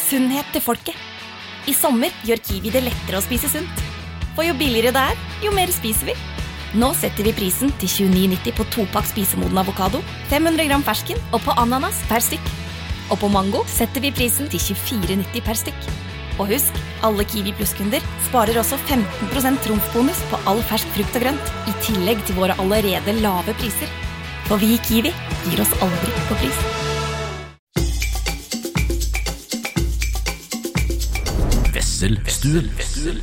sunnhet til folket. I sommer gjør Kiwi det lettere å spise sunt. For jo billigere det jo mer spiser vi. Nå setter vi prisen til 29,90 på 2-pakk spisemoden avokado, 500 gram fersken og på ananas per stykk. Og på mango setter vi prisen til 24,90 per stykk. Og husk, alle Kiwi Plus-kunder sparer også 15% trumfbonus på all fersk frukt og grønt, i tillegg til våre allerede lave priser. For vi i Kiwi gir oss aldri på pris. Vesselstuen.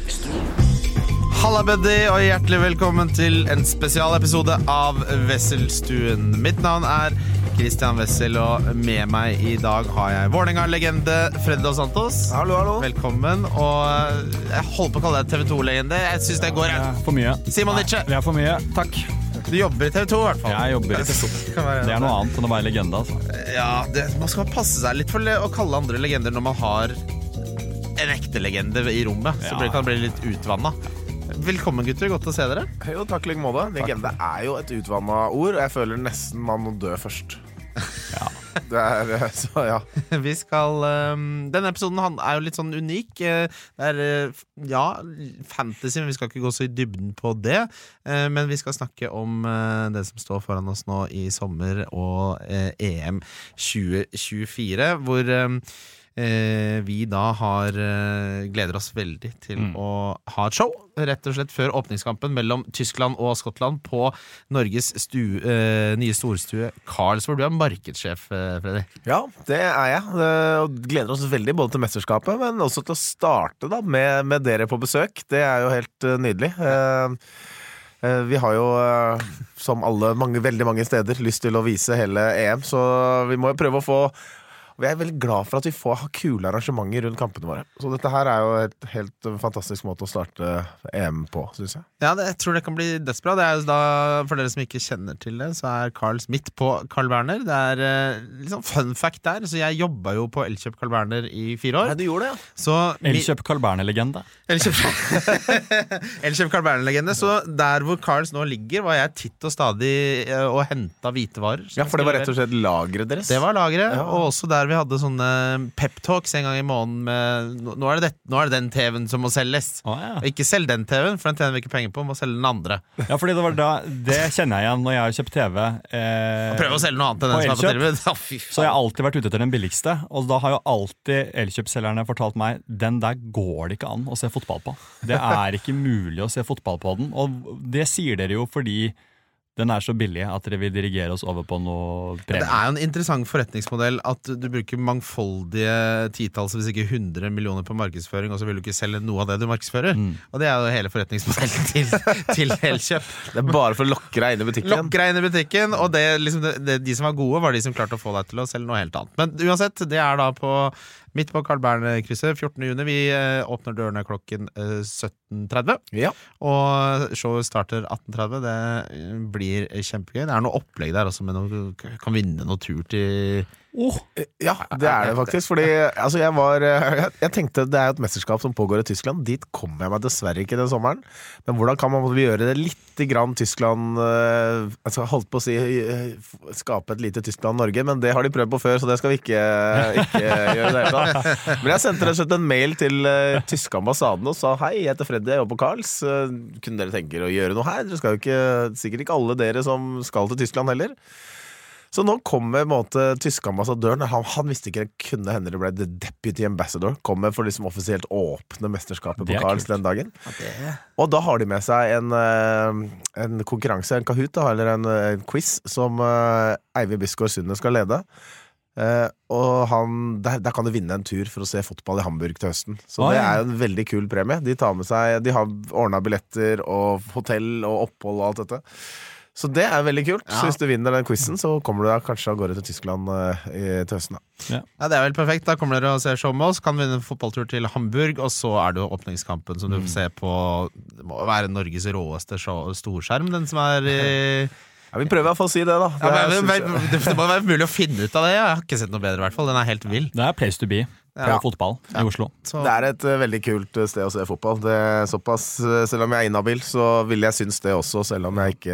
Halla buddy, og hjertelig velkommen til en spesialepisode av Vesselstuen. Mitt navn Christian Wessel, og med meg i dag har jeg Vålerenga-legende Freddy Dos Santos. Hallo, hallo. Velkommen, og jeg holder på å kalle deg TV 2-legende. Jeg synes det går for mye. Simon Nietzsche. Det for mye, takk. Du jobber i TV 2 i hvert fall. Jeg jobber i TV 2. Det noe annet enn å være legende, altså. Ja, man skal passe seg litt for å kalle andre legender når man har en ekte legende i rommet, så kan det bli litt utvannet. Velkommen gutter, godt å se dere. Jo, takk like måte. Legende jo et utvannet ord. Jeg føler nesten man må dø først. Ja. Det så ja. Vi skal denne episoden jo litt sånn unik. Det fantasy, men vi skal ikke gå så i dybden på det. Men vi skal snakke om det som står foran oss nå i sommer og EM 2024, hvor vi da gleder oss veldig til å ha et show, rett og slett før åpningskampen mellom Tyskland og Skottland på Norges nye storstue Karlsborg. Du markedssjef, Freddy. Ja, det jeg. Og gleder oss veldig både til mesterskapet, men også til å starte da med dere på besøk. Det jo helt nydelig. Vi har jo, som veldig mange steder, lyst til å vise hele EM, så vi må jo prøve å få. Vi veldig glad for at vi får ha kule arrangementer rundt kampene våre. Så dette her jo et helt fantastisk måte å starte EM på, synes jeg. Ja, jeg tror det kan bli dødsbra. Det jo da, for dere som ikke kjenner til det, så Karls midt på Carl Berner. Det litt sånn fun fact der. Så jeg jobbet jo på Elkjøp Carl Berner i 4 år. Nei, du gjorde det, ja. Så Elkjøp Carl Berner-legende. Elkjøp Carl Berner-legende. Så der hvor Karls nå ligger, var jeg titt og stadig og hentet hvitevarer. Ja, for det var rett og slett lageret deres. Det var lageret, og også der vi hadde sånne pep-talks en gang i måneden med nå det den TV-en som må selges. Ikke selg den TV-en, for den tjener vi ikke penger på, må selge den andre. Ja, fordi det kjenner jeg igjen når jeg har kjøpt TV. Prøv å selge noe annet enn den som på tilbud. Så jeg har alltid vært ute etter den billigste, og da har jo alltid Elkjøp-selgerne fortalt meg, den der går det ikke an å se fotball på. Det ikke mulig å se fotball på den, og det sier dere jo fordi den så billig at dere vil dirigere oss over på noe premie. Det jo en interessant forretningsmodell at du bruker mangfoldige titalls, hvis ikke 100 millioner på markedsføring, og så vil du ikke selge noe av det du markedsfører. Og det jo hele forretningsmodellen til Elkjøp. Det bare for å lokke deg inn i butikken. Lokke deg inn i butikken, og de som var gode var de som klarte å få deg til å selge noe helt annet. Men uansett, det da midt på Carl Berner-krysset, 14. juni. Vi åpner dørene klokken 17:30. Ja. Og showet starter 18:30. Det blir kjempegøy. Det noe opplegg der også, med kan vinne noe tur til ja, det det faktisk. Fordi altså, jeg tenkte det et mesterskap som pågår i Tyskland. Dit kommer jeg meg dessverre ikke den sommeren. Men hvordan kan man gjøre det litt grann Tyskland, holdt på å si skape et lite Tyskland-Norge, men det har de prøvd på før, så det skal vi ikke gjøre det hele tatt. Men jeg sendte rett og slett en mail til tyske ambassaden og sa: hei, jeg heter Freddy, jeg jobber på Karls. Kunne dere tenke dere å gjøre noe her? Dere skal jo ikke, sikkert ikke alle dere som skal til Tyskland heller. Så nå kommer tyske ambassadøren. Han visste ikke det kunne hende det ble The Deputy Ambassador. Kommer for offisielt åpne mesterskapet på Karls den dagen. Og da har de med seg en konkurranse, en Kahoot, eller en quiz, som Eivind Bisgaard Sunde skal lede. Og der kan du vinne en tur for å se fotball i Hamburg til høsten. Så det en veldig kul premie. De har ordnet billetter og hotell og opphold og alt dette. Så det veldig kult. Så hvis du vinner den quizen, så kommer du da kanskje av gårde til Tyskland til høsten. Ja, det vel perfekt. Da kommer dere og ser show med oss. Kan vinne en fotballtur til Hamburg, og så det jo åpningskampen som du får se på. Det må være Norges råeste storskjerm, den som Ja, vi prøver i hvert fall å si det da. Det må være mulig å finne ut av det. Jeg har ikke sett noe bedre i hvert fall. Den helt vill. Det place to be. Fotball i Oslo. Det et veldig kult sted å se fotball. Såpass, selv om jeg inhabil, så vil jeg synes det også, selv om jeg ikke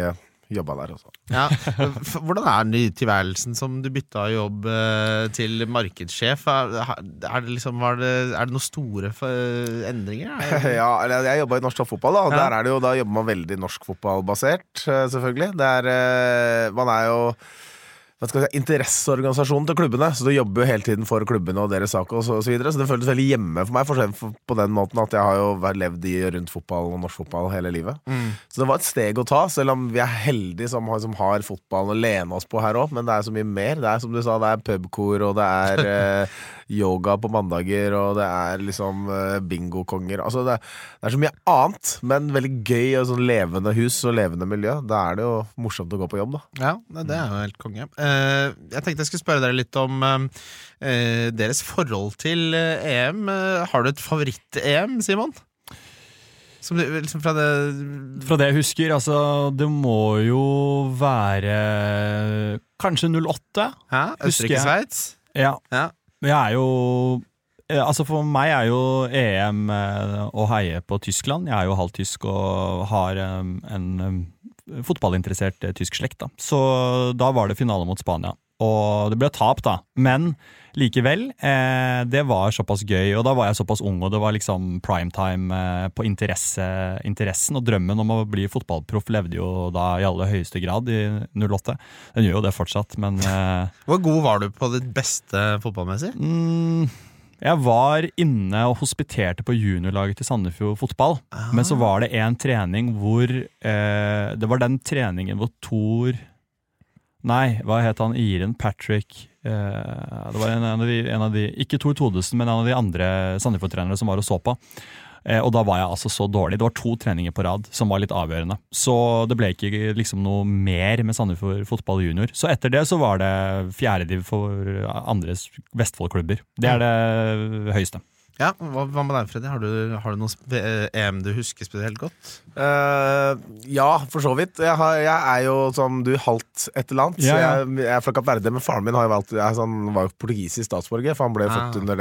jobbet der også. Ja. Hvordan er den nye tilværelsen som du bytta jobb til markedssjef? Er det noen store endringer? Ja, jeg jobbet i norsk toppfotball da, og der er det jo, da jobber man veldig norsk fotballbasert, selvfølgelig. Man er jo interesseorganisasjonen til klubbene, så du jobber jo hele tiden for klubbene og deres sak og så videre, så det føltes veldig hjemme for meg, på den måten at jeg har jo levd rundt fotball og norsk fotball hele livet. Så det var et steg å ta, selv om vi er heldige som har fotballen å lene oss på her også, men det er så mye mer. Det er som du sa, det er pubkor, og det er yoga på mandager, og det er liksom bingokonger. Altså det er så mye annet, men veldig gøy og sånn levende hus og levende miljø. Da er det jo morsomt å gå på jobb da. Ja, det er jo helt konge. Jeg tenkte jeg skulle spørre dere litt om deres forhold til EM. Har du et favoritt-EM, Simon? Som liksom fra det jeg husker, altså det må jo være kanskje 08. Ja, Østerrike-Sveits. Ja. Jeg er jo altså for meg er jo EM å heie på Tyskland. Jeg er jo halvt tysk og har en fotballinteressert tysk slekt da. Så da var det finale mot Spania. Og det ble tap da, men likevel, det var såpass gøy, og da var jeg såpass ung, og det var liksom primetime på interessen, og drømmen om å bli fotballproff levde jo da i aller høyeste grad i 08. Den gjør jo det fortsatt, men Hvor god var du på ditt beste fotballmessig? Jeg var inne og hospiterte på juniorlaget til Sandefjord fotball, men så var det en trening hvor det var den treningen hvor hva het han, Iren Patrick, det var en av de, ikke Tor Todesen, men en av de andre Sandefjord-trenere som var og så på. Og da var jeg altså så dårlig. Det var 2 treninger på rad som var litt avgjørende. Så det ble ikke liksom noe mer med Sandefjord fotball junior. Så etter det så var det 4. div for andres Vestfoldklubber. Det er det høyeste. Ja, hva med deg, Freddy? Har du noen EM du husker spesielt godt? Ja, for så vidt. Jeg er jo som du halvt et eller annet. Så jeg er fra Kapp Verde, men faren min har jo valgt var jo portugisisk statsborger, for han ble født under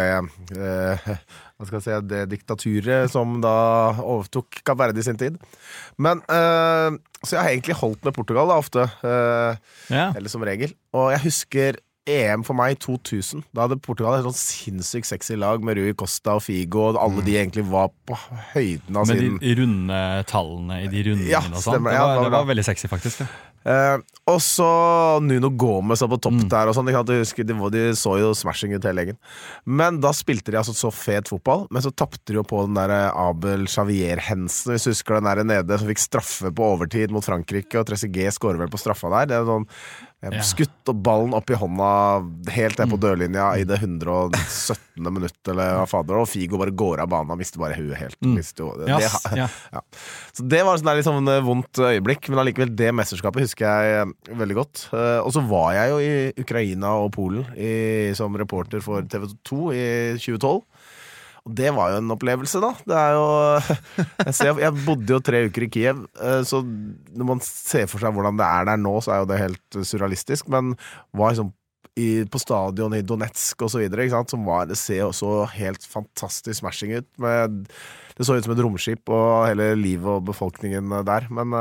det diktaturet som da overtok Kapp Verde i sin tid. Men så jeg har egentlig holdt med Portugal da, ofte, eller som regel. Og jeg husker EM for meg i 2000. Da hadde Portugal et sånn sinnssykt sexy lag med Rui Costa og Figo, og alle de egentlig var på høyden av sin... Med de runde tallene i de rundene og sånn. Det var veldig sexy faktisk. Og så Nuno Gomes på topp der og sånn. Jeg husker, de så jo smashing ut hele egen. Men da spilte de altså så fet fotball, men så tappte de jo på den der Abel Xavier-Hensen, hvis du husker den der nede, som fikk straffe på overtid mot Frankrike, og Trezeguet skårer vel på straffa der. Det er sånn skutt og ballen opp i hånda helt ned på dørlinja i det 117. minutt eller hva fader, og Figo bare går av banen og mister bare huet helt. Så det var sånn der liksom vondt øyeblikk, men allikevel det mesterskapet husker jeg veldig godt. Og så var jeg jo i Ukraina og Polen som reporter for TV 2 i 2012. Og det var jo en opplevelse da. Det er jo jeg bodde jo 3 uker i Kiev, så når man ser for seg hvordan det er der nå, så er jo det helt surrealistisk, men var liksom på stadion i Donetsk og så videre, ikke sant? Det ser jo så helt fantastisk smashing ut, det så ut som et romskip og hele livet og befolkningen der, men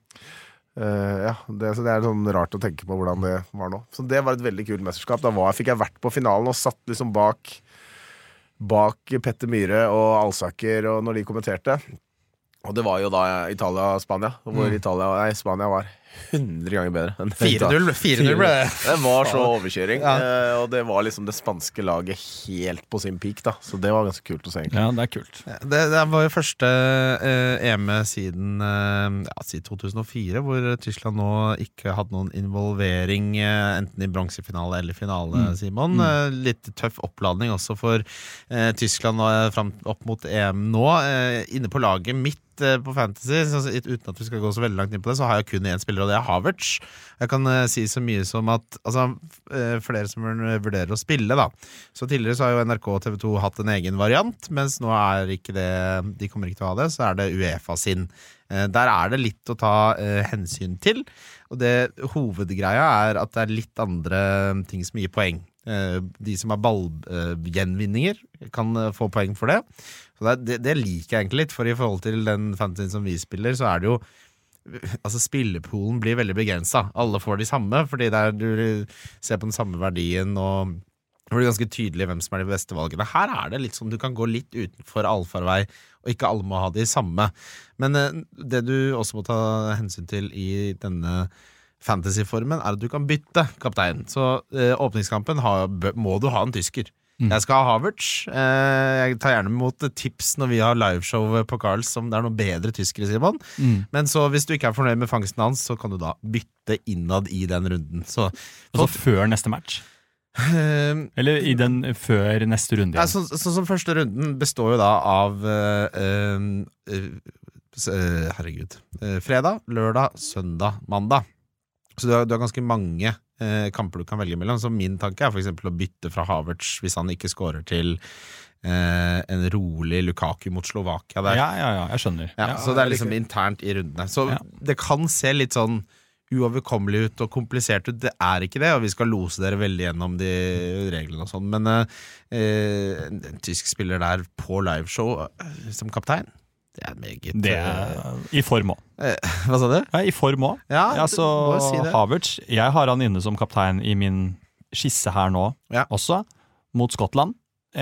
det er sånn rart å tenke på hvordan det var nå. Så det var et veldig kult mesterskap. Da fikk jeg vært på finalen og satt liksom bak Petter Myhre og Alsaker og når de kommenterte. Og det var jo da Italia-Spania, hvor Spania var 100 ganger bedre enn 4-0 ble det. Det var så overkjøring, og det var liksom det spanske laget helt på sin peak da, så det var ganske kult å se egentlig. Ja, det er kult. Det var jo første EM siden 2004, hvor Tyskland nå ikke hadde noen involvering enten i bronsefinale eller finale, Simon. Litt tøff oppladning også for Tyskland frem opp mot EM nå. Inne på laget mitt på Fantasy, uten at vi skal gå så veldig langt inn på det, så har jeg kun én spiller, og det er Havertz. Jeg kan si så mye som at for dere som vurderer å spille da, så tidligere så har jo NRK og TV 2 hatt en egen variant, mens nå er ikke det, de kommer ikke til å ha det, så er det UEFA sin. Der er det litt å ta hensyn til, og det hovedgreia er at det er litt andre ting som gir poeng. De som har ballgjenvinninger kan få poeng for det. Så det liker jeg egentlig litt, for i forhold til den fantasyen som vi spiller, så er det jo altså spillepoolen blir veldig begrenset. Alle får de samme, fordi du ser på den samme verdien, og det blir ganske tydelig hvem som de beste valgene. Her det litt sånn, du kan gå litt utenfor allfarvei, og ikke alle må ha de samme. Men det du også må ta hensyn til i denne fantasy-formen, at du kan bytte kaptein. Så åpningskampen må du ha en tysker. Jeg skal ha Havertz. Jeg tar gjerne imot tips når vi har liveshow på Karls som det noe bedre tyskere, Simon. Men så hvis du ikke fornøyd med fangsten hans, så kan du da bytte innad i den runden. Så før neste match? Eller før neste runde? Ja, sånn som første runden består jo da av fredag, lørdag, søndag, mandag. Så du har ganske mange kamper du kan velge mellom. Så min tanke for eksempel å bytte fra Havertz hvis han ikke scorer til en rolig Lukaku mot Slovakia der. Ja, jeg skjønner. Ja, så det liksom internt i rundene. Så det kan se litt sånn uoverkommelig ut og komplisert ut. Det ikke det, og vi skal lose dere veldig gjennom de reglene og sånn. Men en tysk spiller der på liveshow som kaptein, det meget I form også. Hva sa du? Ja, I form også. Ja, altså, si Havertz, jeg har han inne som kaptein I min skisse her nå også, mot Skottland.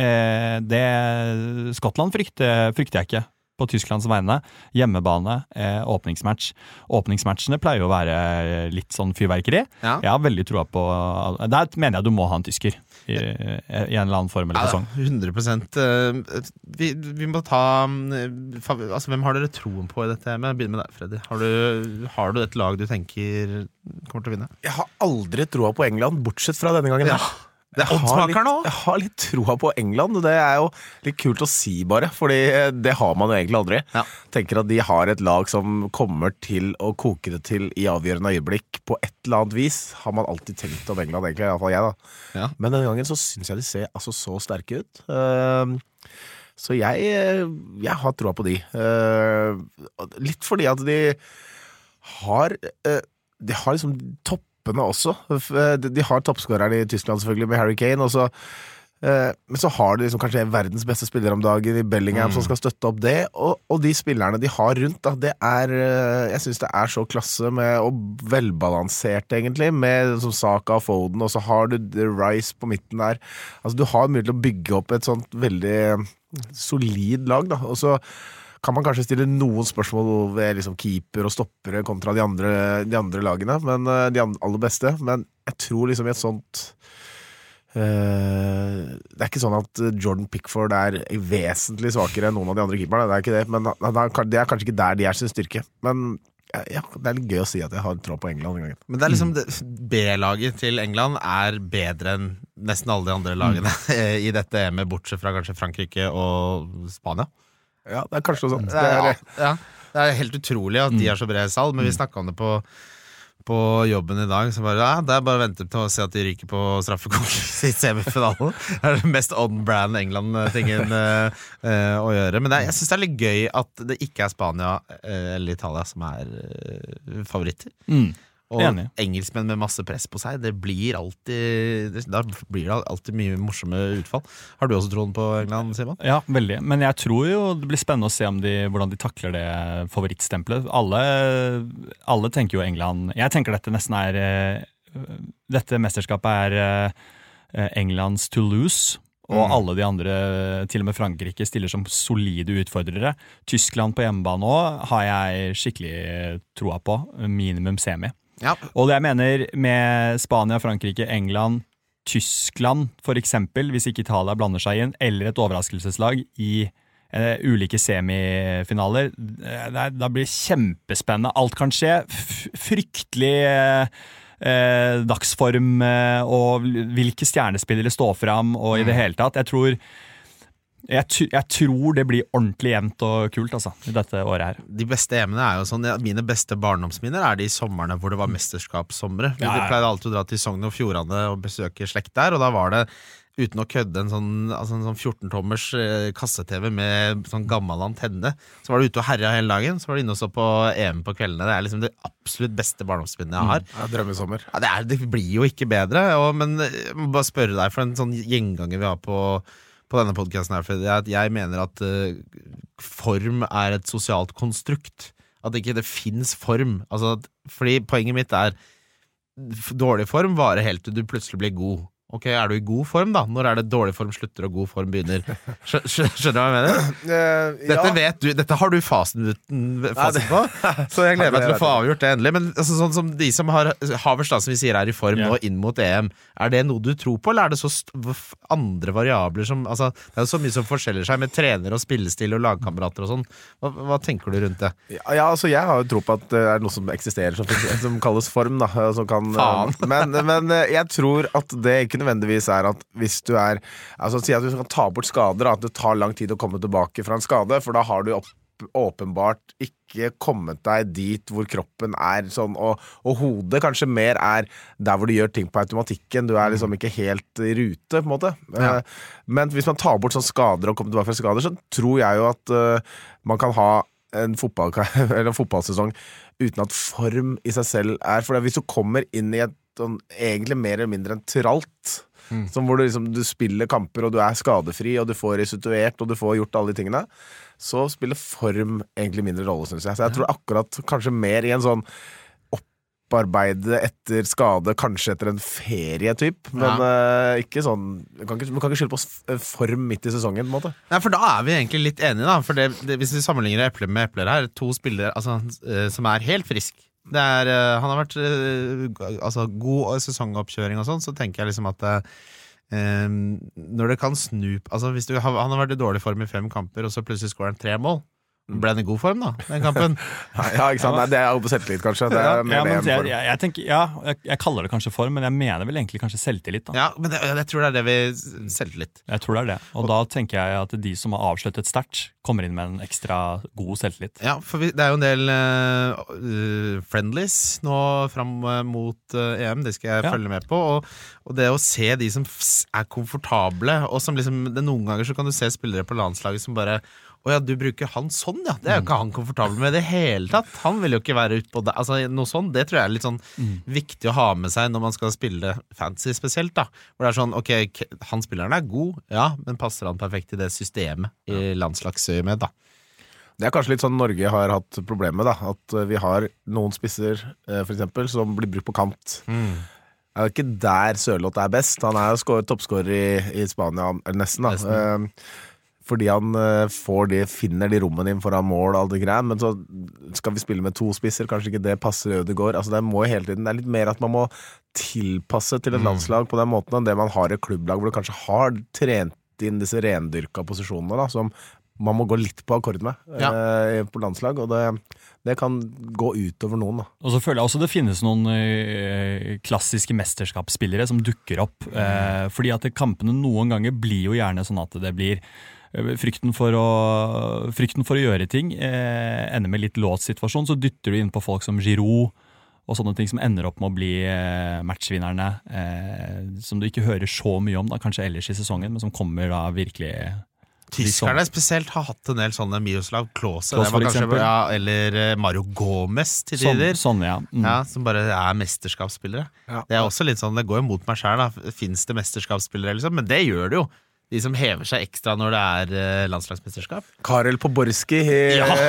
Skottland frykter jeg ikke på Tysklands vegne. Hjemmebane, åpningsmatch. Åpningsmatchene pleier å være litt sånn fyrverkeri. Jeg har veldig troa på der mener jeg du må ha en tysker I en eller annen form eller fasong. 100%. Vi må ta altså, hvem har dere troen på I dette? Men begynn med deg, Freddy. Har du et lag du tenker kommer til å vinne? Jeg har aldri troa på England, bortsett fra denne gangen. Det oddsmaker nå. Jeg har litt troa på England, og det jo litt kult å si bare, fordi det har man jo egentlig aldri. Tenker at de har et lag som kommer til å koke det til I avgjørende øyeblikk på et eller annet vis, har man alltid tenkt om England, egentlig, I hvert fall jeg da. Men denne gangen så synes jeg de ser altså så sterke ut. Så jeg har troa på de. Litt fordi at de har liksom også. De har toppskåreren I Tyskland selvfølgelig med Harry Kane, og så, men så har de liksom kanskje verdens beste spiller om dagen I Bellingham som skal støtte opp det, og de spillerne de har rundt, da, det jeg synes det så klasse med, og velbalansert egentlig, med som Saka og Foden, og så har du Rice på midten der. Altså du har mulighet til å bygge opp et sånt veldig solid lag, da, og så kan man kanskje stille noen spørsmål ved liksom keeper og stoppere kontra de andre lagene, men de aller beste. Men jeg tror liksom I et sånt det ikke sånn at Jordan Pickford vesentlig svakere enn noen av de andre keeperne, det ikke det, men det kanskje ikke der de sin styrke. Men ja, det litt gøy å si at jeg har tro på England en gang. Men det liksom B-laget til England bedre enn nesten alle de andre lagene I dette med bortsett fra kanskje Frankrike og Spania. Ja, det kanskje noe sånt. Det helt utrolig at de så bred sal, men vi snakket om det på jobben I dag, så bare, det bare å vente til å se at de ryker på straffekonkurranse I semifinalen. Det det mest on-brand England-tingen å gjøre. Men jeg synes det litt gøy at det ikke Spania eller Italia som favoritter. Og engelskmenn med masse press på seg, da blir det alltid mye morsomme utfall. Har du også troen på England, Simon? Ja, veldig. Men jeg tror jo det blir spennende å se hvordan de takler det favorittstempelet. Alle tenker jo England. Jeg tenker dette nesten dette mesterskapet Englands to lose. Og alle de andre, til og med Frankrike, stiller som solide utfordrere. Tyskland på hjemmebane også har jeg skikkelig troa på. Minimum semi. Og det jeg mener med Spania, Frankrike, England, Tyskland for eksempel, hvis ikke Italia blander seg inn, eller et overraskelseslag I ulike semifinaler, da blir det kjempespennende. Alt kan skje. Fryktelig dagsform og hvilke stjernespillere står frem og I det hele tatt. Jeg tror det blir ordentlig jevnt og kult altså, I dette året her. De beste hjemmene jo sånn, mine beste barndomsminner de sommerne hvor det var mesterskapssomre. Vi pleide alltid å dra til Sogn og Fjordane og besøke slekt der, og da var det uten å kødde en sånn 14-tommers kasse-TV med sånn gammel antenne. Så var du ute og herja hele dagen, så var du inne og så på EM på kveldene. Det liksom det absolutt beste barndomsminnet jeg har. Ja, drømmesommer. Ja, det blir jo ikke bedre, men jeg må bare spørre deg for en sånn gjenganger vi har på denne podcasten her, for jeg mener at form et sosialt konstrukt. At ikke det finnes form. Altså, fordi poenget mitt dårlig form varer helt til du plutselig blir god. Ok, du i god form da? Når det dårlig form slutter og god form begynner? Skjønner du hva jeg mener? Dette vet du, dette har du fasen på, så jeg gleder meg til å få avgjort det endelig. Men altså, sånn som de som har Havertz, som vi sier i form nå inn mot EM, det noe du tror på, eller det så andre variabler som, altså, det jo så mye som forskjeller seg med trener og spillestil og lagkamerater og sånn. Hva tenker du rundt det? Ja, altså jeg har jo tro på at det noe som eksisterer som kalles form da, som kan, men jeg tror at det ikke nødvendigvis at hvis du altså si at du kan ta bort skader, at det tar lang tid å komme tilbake fra en skade, for da har du åpenbart ikke kommet deg dit hvor kroppen sånn, og hodet kanskje mer der hvor du gjør ting på automatikken, du liksom ikke helt i rute på en måte. Men hvis man tar bort sånn skader og kommer tilbake fra skader, så tror jeg jo at man kan ha en fotballsesong uten at form i seg selv for hvis du kommer inn i et egentlig mer eller mindre en tralt som hvor du spiller kamper og du skadefri og du får restituert og du får gjort alle de tingene, så spiller form egentlig mindre rolle, synes jeg. Så jeg tror akkurat kanskje mer i en sånn opparbeide etter skade, kanskje etter en ferietyp, men ikke sånn, du kan ikke skylde på form midt i sesongen på en måte. Nei, for da vi egentlig litt enige da, for hvis vi sammenligner epler med epler her, 2 spillere altså, som helt frisk. Han har vært god sesongoppkjøring og sånn, så tenker jeg liksom at når det kan snu altså han har vært i dårlig form i 5 kamper, og så plutselig skårer han 3 mål. Ble den i god form da, den kampen? Ja, ikke sant? Nei, det jo på selvtillit kanskje. Jeg tenker, jeg kaller det kanskje form, men jeg mener vel egentlig kanskje selvtillit da. Ja, men jeg tror det vi selvtillit. Jeg tror det det, og da tenker jeg at de som har avsluttet sterkt kommer inn med en ekstra god selvtillit. Ja, for det jo en del friendlies nå frem mot EM, det skal jeg følge med på, og det å se de som komfortable, og som liksom, noen ganger så kan du se spillere på landslaget som bare du bruker han sånn, ja. Det jo ikke han komfortabel med det hele tatt. Han vil jo ikke være ute på det. Altså, noe sånn, det tror jeg litt sånn viktig å ha med seg når man skal spille fantasy spesielt, da. Hvor det sånn, ok, han spilleren god, ja, men passer han perfekt i det systemet i landslagsøyemed, da. Det kanskje litt sånn Norge har hatt problemet, da. At vi har noen spisser, for eksempel, som blir brukt på kant. Det jo ikke der Sørloth best. Han jo toppskårer i Spania, nesten, da. Fordi han finner de rommene inn foran mål og alt det greiene, men så skal vi spille med 2 spisser, kanskje ikke det passer Ødegaard. Altså det må hele tiden, det litt mer at man må tilpasse til et landslag på den måten enn det man har i klubblag, hvor du kanskje har trent inn disse rendyrka posisjonene da, som man må gå litt på akkord med på landslag, og det kan gå utover noen da. Og så føler jeg også det finnes noen klassiske mesterskapsspillere som dukker opp, fordi at kampene noen ganger blir jo gjerne sånn at det blir frykten for å gjøre ting ender med litt låst situasjon, så dytter du inn på folk som Giroud og sånne ting som ender opp med å bli matchvinnerne, som du ikke hører så mye om da, kanskje ellers i sesongen, men som kommer da virkelig Tyskerne spesielt har hatt en del sånne Miroslav Klose eller Mario Gomez til tider sånn, som bare mesterskapsspillere det også litt sånn, det går jo mot meg selv da. Finnes det mesterskapsspillere liksom? Men det gjør det jo de som hever seg ekstra når det landslagsmesterskap. Karel Poborski i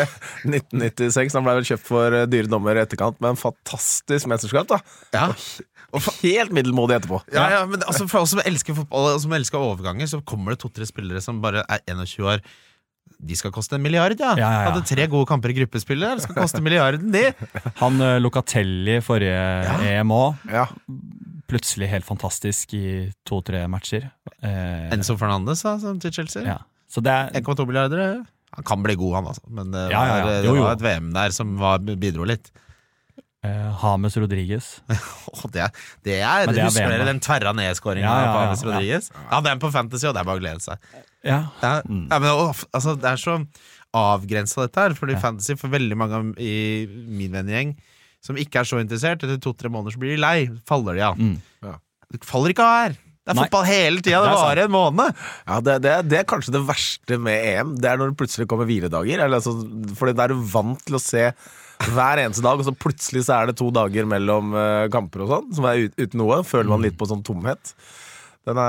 1996, han ble vel kjøpt for dyre dommer i etterkant, men fantastisk mesterskap da. Og helt middelmådig etterpå. Ja, men altså, for oss som elsker fotball og som elsker overganger, så kommer det 2-3 spillere som bare 21 år. De skal koste 1 milliard, Hadde 3 gode kamper i gruppespillet, det skal koste milliarden, de. Han Locatelli forrige EM også. Plutselig helt fantastisk i 2-3 matcher. Enzo Fernandes som til Chelsea. Så det 1,2 milliarder. Han kan bli god, han altså. Men det var et VM der som bidro litt. James Rodriguez. det husker dere den tverra nedskåringen av James Rodriguez? Ja, den på Fantasy, og det bare å glede seg. Men altså, det så avgrenset dette her, fordi Fantasy for veldig mange i min vennegjeng som ikke så interessert, etter 2-3 måneder så blir de lei, faller de av. Det faller ikke av her. Det fotball hele tiden, det varer en måned. Ja, det kanskje det verste med EM, det når det plutselig kommer hviledager, altså, fordi da du vant til å se hver eneste dag, og så plutselig så det 2 dager mellom kamper og sånn, som uten noe, føler man litt på sånn tomhet. Den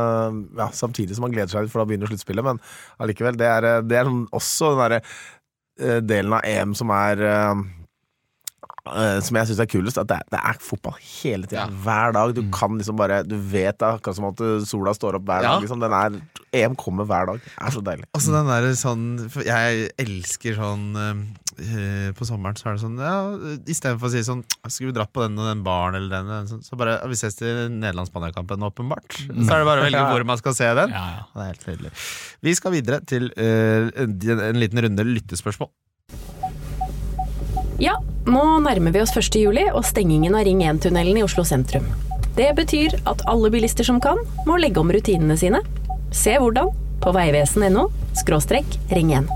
samtidig som man gleder seg litt, for da begynner sluttspillet, men allikevel, det sånn, også den der delen av EM som som jeg synes kulest, at det fotball hele tiden, hver dag. Du kan liksom bare, du vet da, akkurat som at sola står opp hver dag. Liksom. EM kommer hver dag. Det så deilig. Altså den der sånn, jeg elsker sånn på sommeren så det sånn, i stedet for å si sånn, skal vi dratt på den og den baren eller den, så bare, vi ses til Nederlands-Spania-kampen åpenbart. Så det bare å velge hvor man skal se den. Det helt nydelig. Vi skal videre til en liten runde lyttespørsmål. Ja, nå nærmer vi oss 1. juli og stengingen av Ring 1-tunnelen i Oslo sentrum. Det betyr at alle bilister som kan, må legge om rutinene sine. Se hvordan på veivesen.no/ring 1.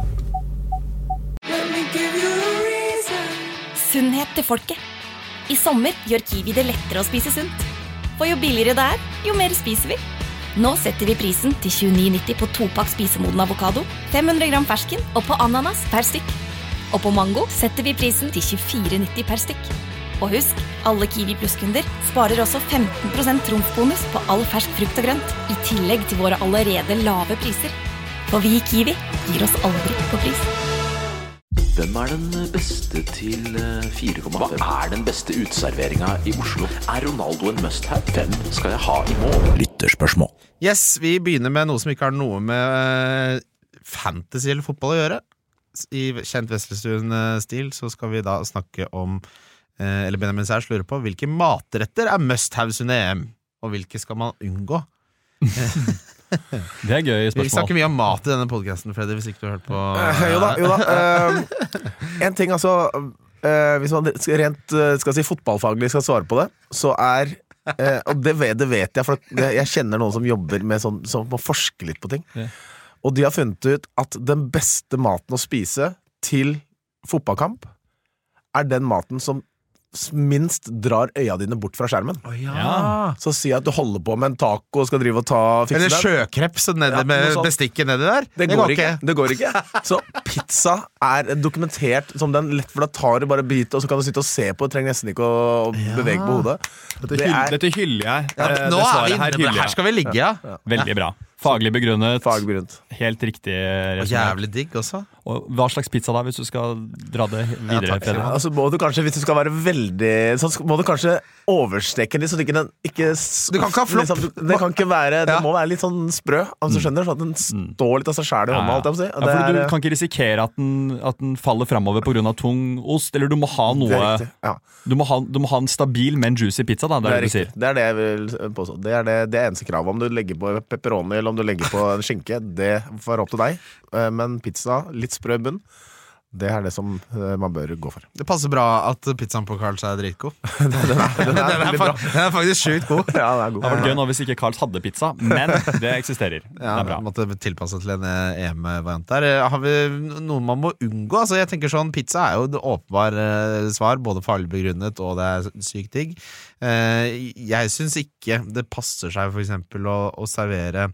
Sunnhet til folket. I sommer gjør Kiwi det lettere å spise sunt. For jo billigere det jo mer spiser vi. Nå setter vi prisen til 29,90 på 2-pakk spisemoden avokado, 500 gram fersken og på ananas per stykk. Og på mango setter vi prisen til 24,90 per stykk. Og husk, alle Kiwi Plus-kunder sparer også 15% trumfbonus på all fersk frukt og grønt, i tillegg til våre allerede lave priser. For vi i Kiwi gir oss aldri på pris. Hvem den beste til 4,5? Hva den beste uteserveringa i Oslo? Ronaldo en must-have? Hvem skal jeg ha i mål? Lytterspørsmål. Yes, vi begynner med noe som ikke har noe med fantasy eller fotball å gjøre. I kjent Veslestuen-stil så skal vi da snakke om eller Benjamin Særs lurer på hvilke matretter must-haves under EM, og hvilke skal man unngå. Det gøy spørsmål. Vi snakker mye om mat i denne podcasten, Freddy, hvis ikke du har hørt på Jo da en ting altså hvis man rent skal si fotballfaglig skal svare på det, så og det vet jeg, for jeg kjenner noen som jobber med sånn, som må forske litt på ting. Og de har funnet ut at den beste maten å spise til fotballkamp den maten som minst drar øya dine bort fra skjermen. Så si at du holder på med en taco og skal drive og fikse eller sjøkreps med bestikket nedi der. Det går ikke. Så pizza dokumentert som den lett, for da tar du bare bit, og så kan du sitte og se på, du trenger nesten ikke å bevege på hodet. Dette hyller jeg. Nå vi inne, her skal vi ligge, Veldig bra. Faglig begrunnet. Helt riktig resonert. Jævlig digg også. Og hva slags pizza da, hvis du skal dra det videre? Altså må du kanskje, hvis du skal være veldig, så må du kanskje oversteke litt, så det ikke du kan ikke ha flopp. Liksom, det kan ikke være, det må være litt sånn sprø, altså skjønner, så at den står litt av seg selv i hånda, alt jeg må si. For du kan ikke risikere at den faller fremover på grunn av tung ost, eller du må ha noe, du må ha en stabil, men juicy pizza da, det du sier. Det det jeg vil påstå. Det det eneste kravet. Om du legger på pepperoni eller om du legger på en skinke, det får opp til deg. Men pizza, litt sprø bunn, det det som man bør gå for. Det passer bra at pizzaen på Karls dritgod. Den faktisk sykt god. Ja, den god. Det hadde vært gøy nå hvis ikke Karls hadde pizza, men det eksisterer. Det bra. Måtte tilpasse til en EM-variant der. Har vi noe man må unngå? Altså, jeg tenker sånn, pizza jo det åpenbare svar, både faglig begrunnet og det sykt digg. Jeg synes ikke det passer seg for eksempel å servere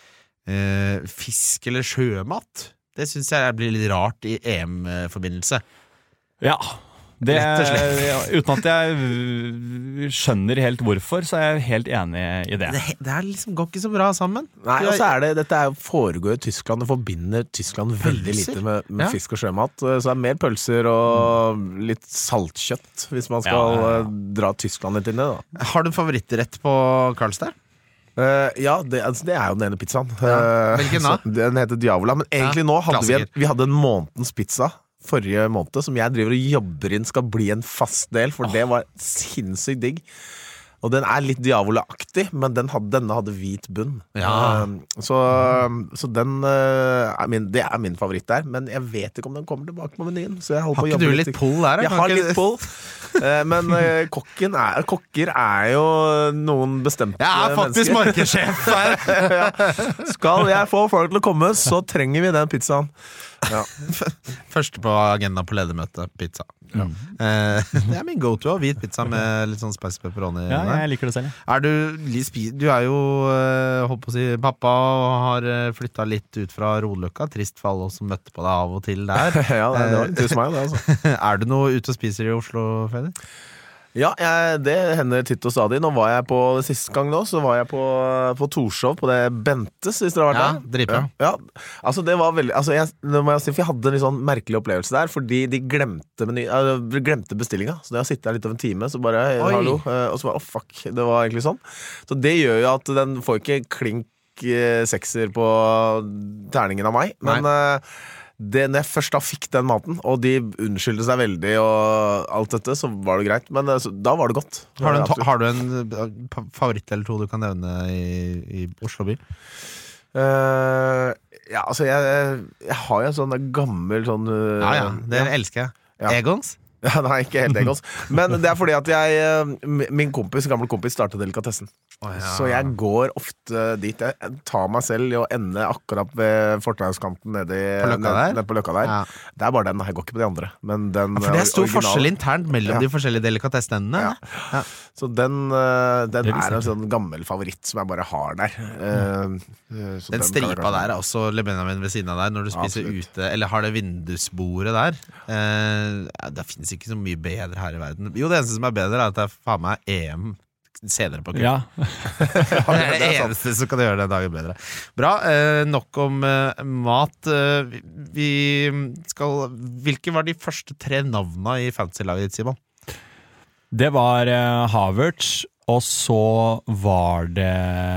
fisk eller sjømat. Det synes jeg blir litt rart i EM-forbindelse. Ja, uten at jeg skjønner helt hvorfor, så jeg helt enig i det. Det liksom går ikke så bra sammen. Nei, og så dette foregår i Tyskland, og forbinder Tyskland veldig lite med fisk og sjømat. Så det mer pølser og litt saltkjøtt, hvis man skal dra Tyskland litt inn i det. Har du favorittrett på Karlstad? Ja, det jo den ene pizzaen. Hvilken da? Den heter Diavola. Men egentlig nå hadde vi hadde en månedens pizza forrige måned, som jeg driver og jobber inn skal bli en fast del, for det var sinnssykt digg. Og den litt Diavola-aktig, men denne hadde hvit bunn. Så den det min favoritt der, men jeg vet ikke om den kommer tilbake på menyen. Så jeg holder på å jobbe litt pull der? Jeg har litt pull. Men kokker jo noen bestemte mennesker. Jeg faktisk markedssjef her. Skal jeg få folk til å komme, så trenger vi den pizzaen. Første på agenda på ledermøte, pizza. Det min go-to, hvit pizza med litt sånn spicy pepperoni. Ja, jeg liker det selv. Du jo holdt på å si pappa og har flyttet litt ut fra Rodeløkka. Trist for alle som møtte på deg av og til der. Ja, det var tusen meg det, altså. Du noe ute og spiser i Oslo, Fredrik? Ja, det hender titt og stadig. Nå var jeg på siste gang nå, så var jeg på Torshov, på det Bentes, hvis dere har vært der. Dritbra. Ja, altså det var veldig det må jeg si, for jeg hadde en litt sånn merkelig opplevelse der, fordi de glemte bestillinga. Så da jeg sittet der litt over en time, så bare hallo, og så bare fuck, det var egentlig sånn. Så det gjør jo at den får ikke klink 6-er på terningen av meg, men når jeg først da fikk den maten, og de unnskyldte seg veldig og alt dette, så var det greit, men da var det godt. Har du en favoritt eller to du kan nevne i Oslo by? Ja, altså jeg har jo en sånn gammel sånn det elsker jeg. Egons? Ja, nei, ikke helt Egons. Men det fordi at min gamle kompis startet delikatessen. Så jeg går ofte dit. Jeg tar meg selv i å ende akkurat ved fortauskanten nede på Løkka der. Ja. Det bare den, jeg går ikke på de andre. Men den, for det stor forskjell internt mellom de forskjellige delikatessene. Ja. Så den er en sånn gammel favoritt som jeg bare har der. Den stripa der er også Benjamin ved siden av der når du spiser ute, eller har det vindusbordet der. Det finnes ikke så mye bedre her i verden. Jo, det eneste som er bedre er at det er faen meg EM senere på kvelden. Ja. Det er det eneste som kan gjøre den dagen bedre. Bra, nok om mat. Hvilke var de første 3 navnene i fantasy-laget ditt, Simon? Det var Havertz, og så var det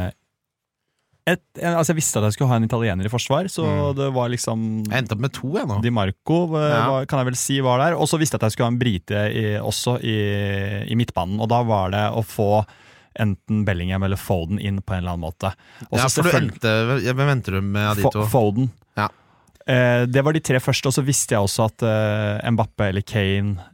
jeg visste at jeg skulle ha en italiener i forsvar, så det var liksom jeg endte opp med 2 jeg nå. Di Marco kan jeg vel si var der, og så visste jeg at jeg skulle ha en brite også i midtbanen, og da var det å få enten Bellingham eller Foden inn på en eller annen måte. Også hvem venter du med av de to? Foden. Ja. Det var de 3 første, og så visste jeg også at Mbappé eller Kane,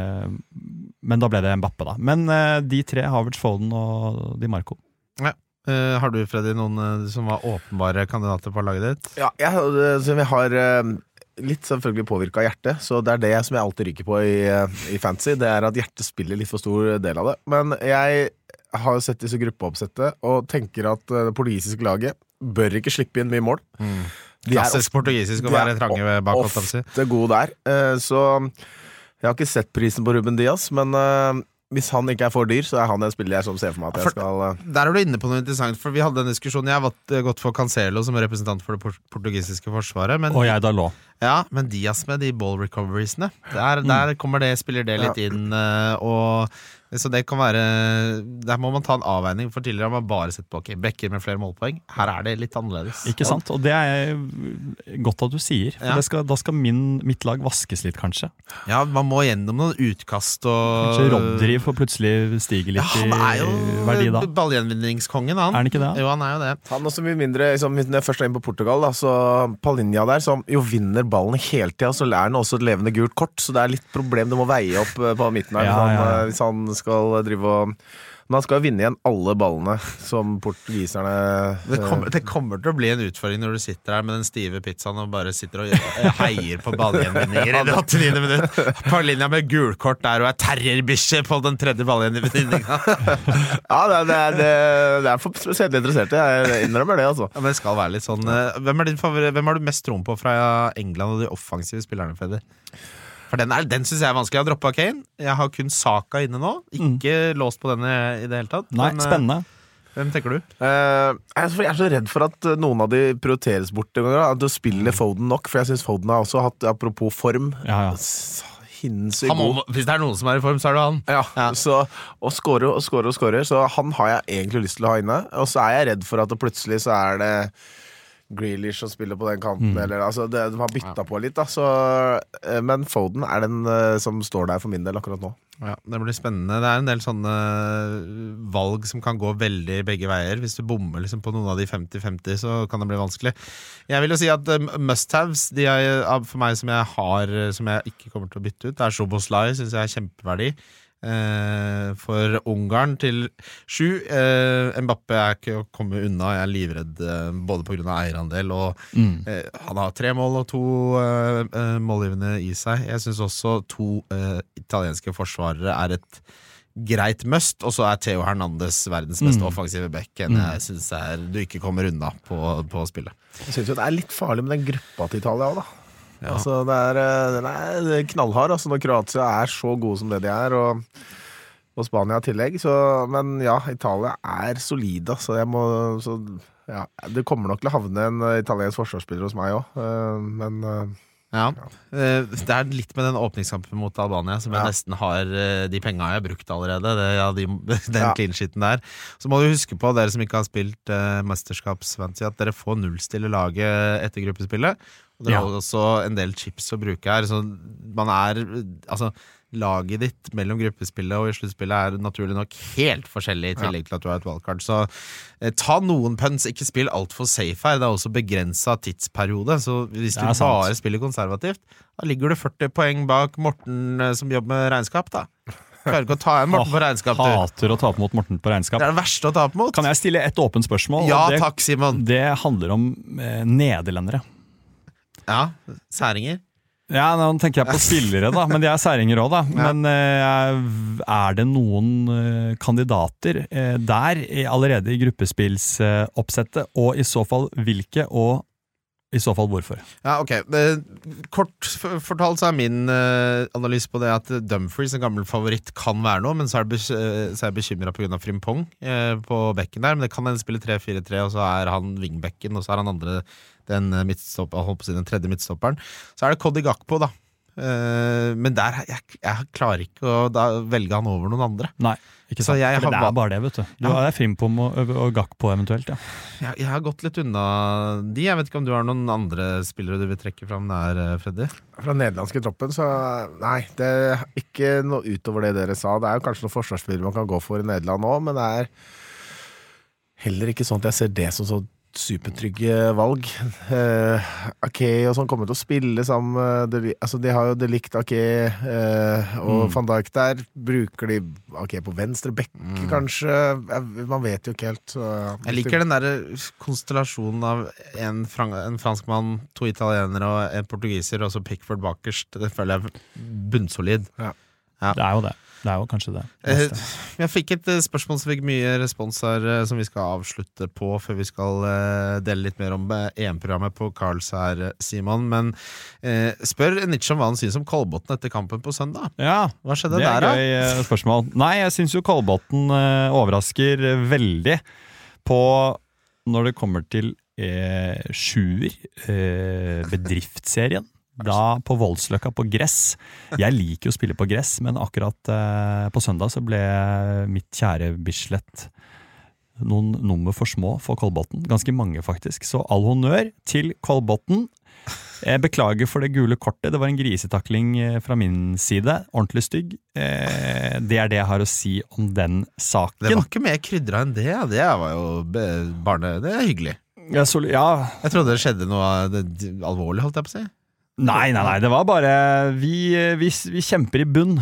men da ble det Mbappé da. Men de 3, Havertz, Foden og Di Marco. Ja. Har du, Freddy, noen som var åpenbare kandidater på laget ditt? Ja, jeg har litt selvfølgelig påvirket av hjertet, så det er det som jeg alltid ryker på i fantasy. Det er at hjertet spiller litt for stor del av det. Men jeg har jo sett disse gruppeoppsettet og tenker at det portugisiske laget bør ikke slippe inn mye mål. Klassisk portugisisk å være trange bak. De er ofte gode der. Så jeg har ikke sett prisen på Ruben Dias, men hvis han ikke er for dyr, så er han en spiller som ser for meg at jeg skal Der er du inne på noe interessant, for vi hadde en diskusjon. Jeg har gått for Cancelo som representant for det portugisiske forsvaret, og jeg da lå. Ja, men Dias med de ball recoverisene der spiller det litt inn, og så det kan være der må man ta en avveining, for tidligere har man bare sett på Becker med flere målpoeng. Her er det litt annerledes. Ikke sant, og det er godt at du sier, for da skal mitt lag vaskes litt kanskje. Ja, man må gjennom noen utkast og kanskje Rodri får plutselig stige litt i verdi da. Ballgjenvinningskongen han. Er han ikke det? Jo, han er jo det. Han også mye mindre, når jeg først er inne på Portugal da, så Palinha der, som jo vinner ballen hele tiden, så lærer han også et levende gult kort, så det er litt problem, du må veie opp på midten her, hvis han skal drive og men han skal vinne igjen alle ballene som portugiserne det kommer til å bli en utfordring når du sitter her med den stive pizzaen og bare sitter og heier på ballgjenvinninger i det 89. minutt. Palinha med gulkort der og terrorbikkje på den 3. ballgjenvinninga. Ja, det er for spesielt interesserte. Jeg innrømmer det, altså. Ja, men det skal være litt sånn. Hvem har du mest troen på fra England og de offensive spillerne, Freddy? For den synes jeg er vanskelig. Jeg har droppet Kane. Jeg har kun Saka inne nå. Ikke låst på denne i det hele tatt. Nei, spennende. Hvem tenker du? Jeg er så redd for at noen av de prioriteres bort en gang, at du spiller Foden nok, for jeg synes Foden har også hatt, apropos form, hinsides god. Hvis det er noen som er i form, så er det han. Ja. Så, og scorer, så han har jeg egentlig lyst til å ha inne, og så er jeg redd for at det plutselig så er det Grealish som spiller på den kanten, eller, altså, de har byttet på litt da, så, men Foden er den som står der for min del akkurat nå. Ja, det blir spennende. Det er en del sånne valg som kan gå veldig begge veier. Hvis du bommer liksom på noen av de 50-50, så kan det bli vanskelig. Jeg vil jo si at must-haves, de for meg som jeg ikke kommer til å bytte ut, det er Szoboszlai, synes jeg er kjempeverdi. For Ungarn til 7. Mbappé er ikke å komme unna. Jeg er livredd både på grunn av eierandel og han har 3 mål og 2 målgivende i seg. Jeg synes også 2 italienske forsvarere er et greit must, og så er Theo Hernandez verdens beste offensive back. Jeg synes du ikke kommer unna på spillet. Jeg synes jo det er litt farlig med den gruppa til Italia også, da. Ja. Altså, den er knallhard, altså, når Kroatia er så gode som det de er, og og Spania i tillegg. Men ja, Italia solide, så det kommer nok til å havne en italiensk forsvarsspiller hos meg også. Men ja, det litt med den åpningskampen mot Albania som jeg nesten har de pengene jeg har brukt allerede, den clean sheeten der. Så må du huske på, dere som ikke har spilt mesterskapsfantasy, at dere får nullstille laget etter gruppespillet. Og dere har også en del chips å bruke her, så man altså laget ditt mellom gruppespillet og i sluttspillet naturlig nok helt forskjellig i tillegg til at du har et wildcard, så ta noen pønns, ikke spill alt for safe her, det også begrenset tidsperiode, så hvis du bare spiller konservativt, da ligger du 40 poeng bak Morten som jobber med regnskap da. Klarer ikke å ta en Morten på regnskap. Hater å tape mot Morten på regnskap. Det det verste å tape mot. Kan jeg stille et åpent spørsmål? Ja, takk Simon. Det handler om nederlendere. Ja, særinger. Ja, nå tenker jeg på spillere da, men de særinger også da. Men det noen kandidater der allerede i gruppespillsoppsettet, og i så fall hvilke, og i så fall hvorfor? Ja, ok. Kort fortalt så min analyse på det at Dumfries, en gammel favoritt, kan være noe, men så jeg bekymret på grunn av Frimpong på bekken der, men det kan hende spille 3-4-3, og så han wingbekken, og så han andre den tredje midtstopperen. Så det Cody Gakpo da. Men der, jeg klarer ikke å velge han over noen andre. Nei, ikke sant. Men det bare det, vet du. Du har Frimpong og Gakpo eventuelt, ja. Jeg har gått litt unna de. Jeg vet ikke om du har noen andre spillere du vil trekke fram der, Freddy? Fra den nederlandske troppen, så nei, det ikke noe utover det dere sa. Det jo kanskje noen forsvarsspillere man kan gå for i Nederland også, men det heller ikke sånn at jeg ser det som så supertrygge valg. Ake og sånn kommer til å spille sammen. Altså de har jo De Ligt, Ake og Van Dijk der. Bruker de Ake på venstre bekke, kanskje? Man vet jo ikke helt. Jeg liker den der konstellasjonen av en franskmann, 2 italienere og en portugiser, og så Pickford bakerst. Det føler jeg bunnsolid. Ja. Det jo det. Det jo kanskje det. Jeg fikk et spørsmål som fikk mye respons her, som vi skal avslutte på før vi skal dele litt mer om EM-programmet på Karls her, Simon. Men spør Nietzsche om hva han synes om Kolbotn etter kampen på søndag. Ja, hva skjedde der da? Det gøy spørsmål. Nei, jeg synes jo Kolbotn overrasker veldig på når det kommer til sjuer, bedriftsserien. Da på Voldsløkka på gress. Jeg liker jo å spille på gress, men akkurat på søndag så ble mitt kjære Bislett noen nummer for små for Kolbotn. Ganske mange faktisk. Så all honnør til Kolbotn. Jeg beklager for det gule kortet. Det var en grisetakling fra min side. Ordentlig stygg. Det det jeg har å si om den saken. Det var ikke mer krydret enn det. Det var jo det hyggelig. Ja. Jeg trodde det skjedde noe alvorlig, holdt jeg på å si. Nei, det var bare vi kjemper i bunn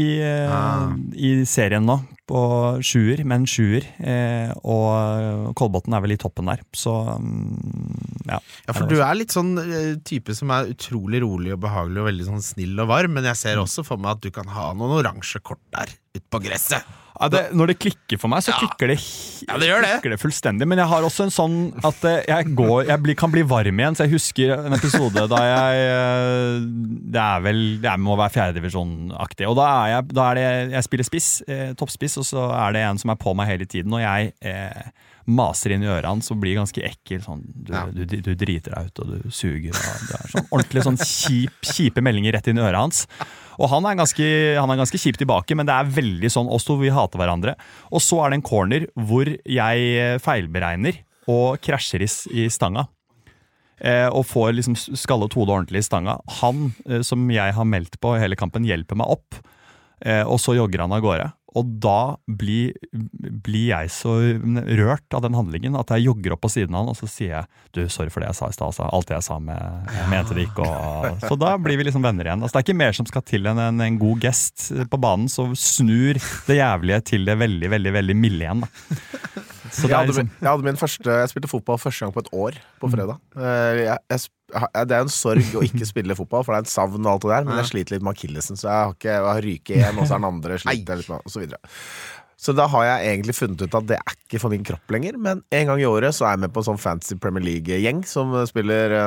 i serien nå på sjuer, men sjuer og Kolbotn vel i toppen der, så ja. Ja, for du litt sånn type som utrolig rolig og behagelig og veldig sånn snill og varm, men jeg ser også for meg at du kan ha noen oransje kort der ut på gresset. Ja, når det klikker for meg, så klikker det, det gjør det. Klikker det fullstendig. Men jeg har også en sånn at jeg kan bli varm igjen. Så jeg husker en episode da det må være 4. divisjon-aktig. Og da jeg spiller spiss, toppspiss, og så det en som på meg hele tiden. Og jeg maser inn i ørene, så blir det ganske ekkel. Sånn, du driter deg ut, og du suger. Og det sånn ordentlig sånn kjipe meldinger rett inn i øret hans. Og han ganske kjip tilbake, men det veldig sånn, oss to vi hater hverandre. Og så det en corner hvor jeg feilberegner og krasjer i stanga. Og får liksom skallet hodet ordentlig i stanga. Han, som jeg har meldt på hele kampen, hjelper meg opp. Og så jogger han av gårde. Og da blir jeg så rørt av den handlingen at jeg jogger opp på siden av han, og så sier jeg, du, sorry for det jeg sa i sted, alt det jeg sa jeg mente det ikke, så da blir vi liksom venner igjen. Altså, det ikke mer som skal til enn en god gest på banen, så snur det jævlige til det veldig, veldig, veldig milde igjen. Da. Så jeg spilte fotball første gang på et år på fredag. Det en sorg å ikke spille fotball, for det en savn og alt det der, men jeg sliter litt med akillesen, så jeg har ryket en, og så den andre sliter litt med, og så videre. Så da har jeg egentlig funnet ut at det ikke for min kropp lenger, men en gang i året så jeg med på en sånn fancy Premier League-gjeng som spiller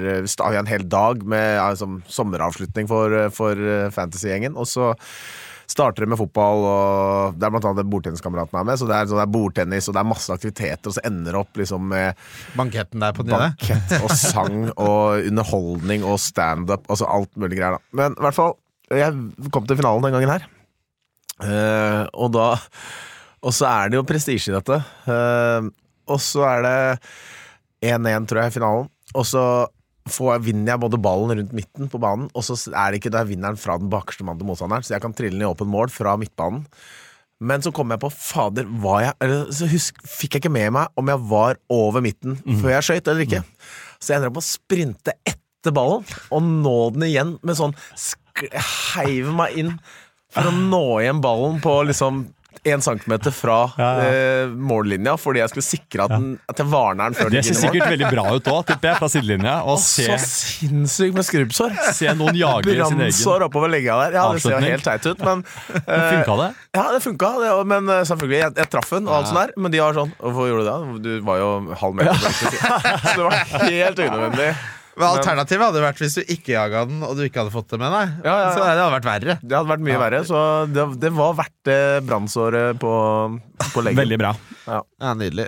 en hel dag med sommeravslutning for fantasy-gjengen, og så starter det med fotball, og det blant annet bordtenniskameraten er med, så det er bordtennis, og det masse aktiviteter, og så ender det opp liksom med banketten der på nede. Bankett og sang og underholdning og stand-up, altså alt mulig greier da. Men i hvert fall, jeg kom til finalen den gangen her, og så er det jo prestige i dette, og så er det 1-1 tror jeg i finalen, og så vinner jeg både ballen rundt midten på banen, og så er det ikke da jeg vinner den fra den bakerste mannen til motstanderen, så jeg kan trille den i åpen mål fra midtbanen. Men så kom jeg på, fader, fikk jeg ikke med meg om jeg var over midten før jeg skjøt eller ikke. Så jeg ender opp å sprinte etter ballen, og nå den igjen med sånn, heive meg inn for å nå igjen ballen på liksom 1 centimeter fra mållinja, fordi jeg skulle sikre at jeg varner den før det ser sikkert veldig bra ut også, tipper jeg, fra sidelinja. Så sinnssykt med skrubbsår. Se noen jage sin egen brannsår oppover legga der. Ja, det ser jo helt teit ut, men funka det? Ja, det funka, men selvfølgelig, jeg traff den og alt sånt der, men de var sånn, hvorfor gjorde du det? Du var jo halv meter, så det var helt unødvendig. Men alternativet hadde vært hvis du ikke jaget den, og du ikke hadde fått det med deg. Så det hadde vært verre. Det hadde vært mye verre, så det var verdt brannsåret på leggen. Veldig bra. Ja, nydelig.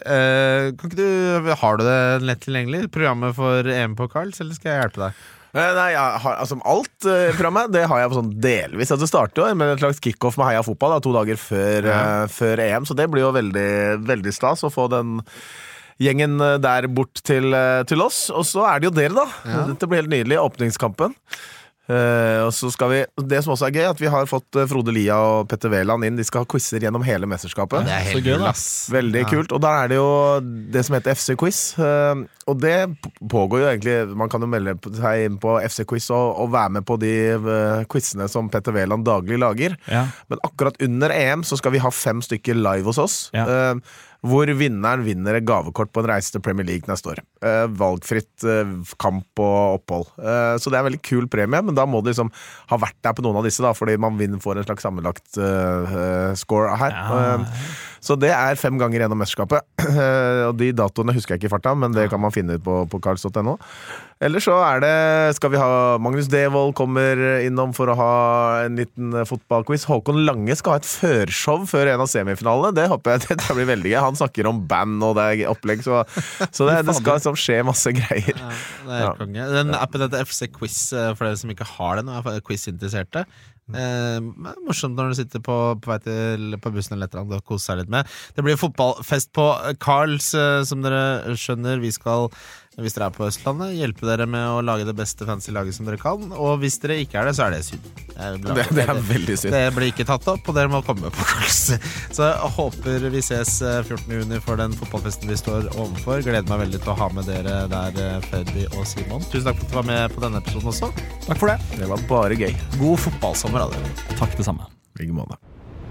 Har du det lett tilgjengelig, programmet for EM på Karls, eller skal jeg hjelpe deg? Nei, alt fra meg, det har jeg på sånn delvis. Det starter jo med et slags kick-off med Heia Fotball 2 dager før EM, så det blir jo veldig, veldig stas å få den gjengen der bort til oss, og så er det jo dere da. Dette blir helt nydelig, åpningskampen. Og så skal vi, det som også er gøy, at vi har fått Frode Lia og Petter Veland inn. De skal ha quizzer gjennom hele mesterskapet. Det er helt gøy, ass. Veldig kult, og da er det jo det som heter FC Quiz, og det pågår jo egentlig. Man kan jo melde seg inn på FC Quiz og være med på de quizene som Petter Veland daglig lager. Men akkurat under EM så skal vi ha 5 stykker live hos oss, hvor vinneren vinner et gavekort på en reise til Premier League neste år. Valgfritt kamp og opphold. Så det er en veldig kul premie, men da må du liksom ha vært der på noen av disse da, fordi man får en slags sammenlagt score her. Så det er 5 ganger gjennom mesterskapet. Og de datoene husker jeg ikke i farta, men det kan man finne ut på karls.no. Eller så skal vi ha Magnus Devold kommer innom for å ha en liten fotballquiz. Håkon Lange skal ha et førshow før en av semifinalene. Det håper jeg det blir veldig gøy. Han snakker om band og det er opplegg, så det skal liksom skje masse greier. Det er konge. Den appen heter FC Quiz, for dere som ikke har den, er quiz-interesserte. Morsomt når du sitter på vei på bussen eller et eller annet og koser seg litt med. Det blir fotballfest på Karls, som dere skjønner. Vi skal, hvis dere er på Østlandet, hjelpe dere med å lage det beste fancy laget som dere kan. Og hvis dere ikke er det, så er det synd. Det er veldig synd. Det blir ikke tatt opp, og dere må komme på Karls. Så jeg håper vi ses 14. juni for den fotballfesten vi står overfor. Gleder meg veldig til å ha med dere der, Freddy og Simon. Tusen takk for at du var med på denne episoden også. Takk for det. Det var bare gøy. God fotballsommer av dere. Takk det samme. I like måte.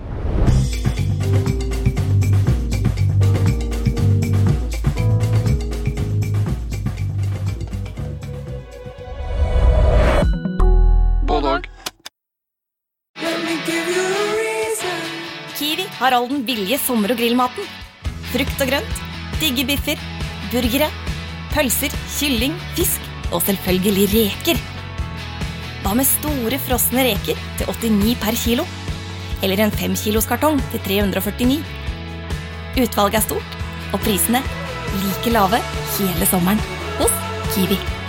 Kiwi har all den billige sommer- og grillmaten. Frukt og grønt, digge biffer, burgere, pølser, kylling, fisk og selvfølgelig reker. Hva med store frosne reker til 89 per kilo? Eller en 5 kilos kartong til 349? Utvalget er stort, og prisene like lave hele sommeren hos Kiwi.